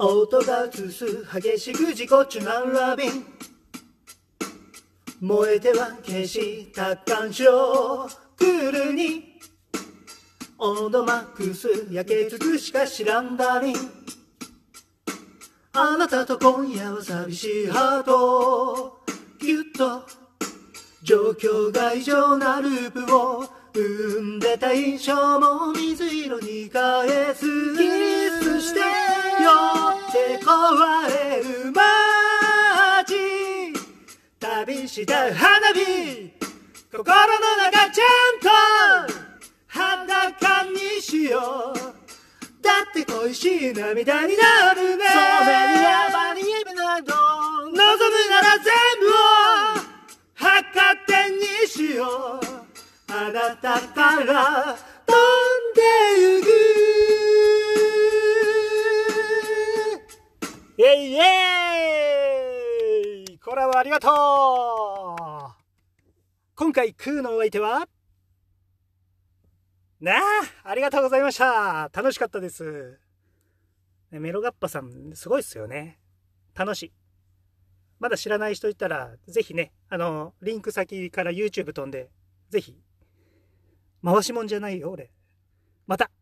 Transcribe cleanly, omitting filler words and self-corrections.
音が映す激しく自己中なラビン、燃えては消した感情クールにオノマクス焼け尽くしか知らんダリン、あなたと今夜は寂しいハートギュッと状況が異常なループを生んでた印象も水色に返す、キスして寄って壊れる街、旅した花火心の中ちゃんと裸にしよう、だって恋しい涙になるね、それにやばにエビなど望むなら全部を測ってにしよう、あなたから飛んでゆく、 イエイイエイ、コラボありがとう。今回クーのお相手はありがとうございました。楽しかったです。メロガッパさんすごいっすよね。楽しい。まだ知らない人いたらぜひね、リンク先から YouTube 飛んでぜひ、回しもんじゃないよ俺。また